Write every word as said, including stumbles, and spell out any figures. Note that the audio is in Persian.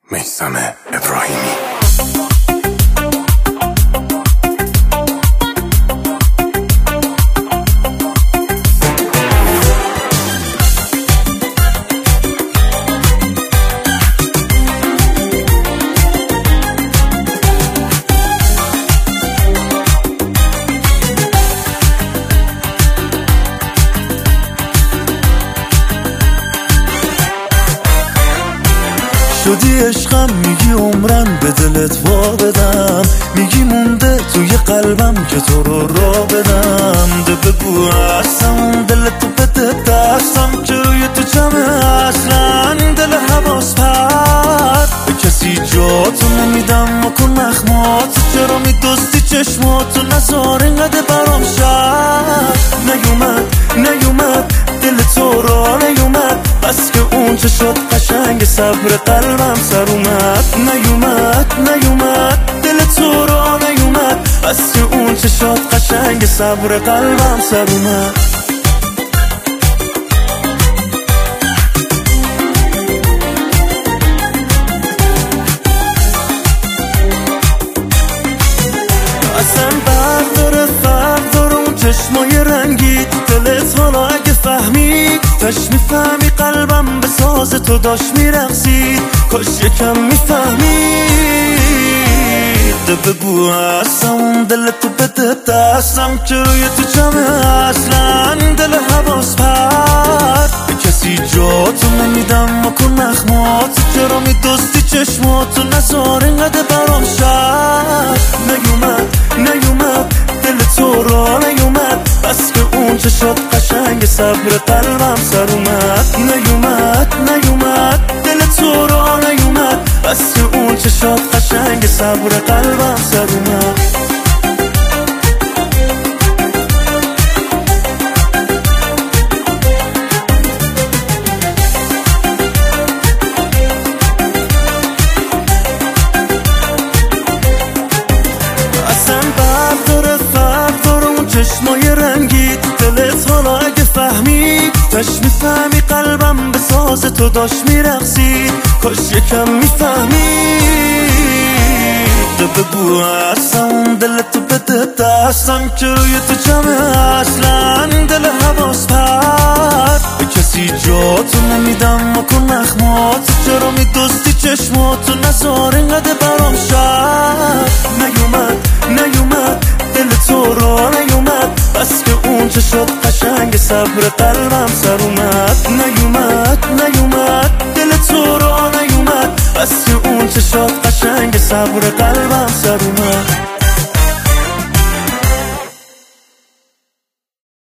میثم ابراهیمی. شدی عشقم، میگی عمرن به دلت وا بدم، میگی مونده توی قلبم که تو رو را بدم. ده بگو هستم دلتو بده دستم که روی تو جمعه اصلا دل حواس پر به کسی جاتو نمیدم مکن نخمات، چرا میدستی چشماتو نزار اینقدر برام شد. نیومد نیومد دل تو را نیومد، بس که اون چه شد قشنگ صبر قلبم سر اومد. نیومد نیومد دل تو را نیومد، بس که اون چه شد قشنگ صبر قلبم سر اومد. اصلا برداره برداره اون چشمای رنگی دلت، حالا اگه فهمید تش میفهمی قلبم به ساز تو داشت میرقصید، کاش یکم میفهمید. ده بگو هستم دلتو بده دستم که روی تو جمعه اصلا دل حواس پر به کسی جاتو نمیدم مکن نخمات، چرا میدستی چشماتو نزار اینقدر برام شد. نیومد نیومد دل تو را نیومد، بس که اون چه شد قشنگ صبر قلبم سر اومد. نیومد نیومد دل تو را نیومد، بس که اون چه شد قشنگ صبر قلبم سر اومد. چشمای رنگی دلت، حالا اگه فهمید تش میفهمی قلبم به ساز تو داشت میرقصید، کاش یکم میفهمید. ده بگو هستم دلتو بده دستم که روی تو جمعه اصلا دل حواس پر به کسی جاتو نمیدم مکن نخمات، چرا میدستی چشماتو نزار اینقدر برام شد. نیومد نیومد دل تو را نیومد، بس که اون چه شد قشنگ صبر قلبم سر اومد. نیومد نیومد دل تو را نیومد، بس که اون چه شد قشنگ صبر قلبم سر اومد.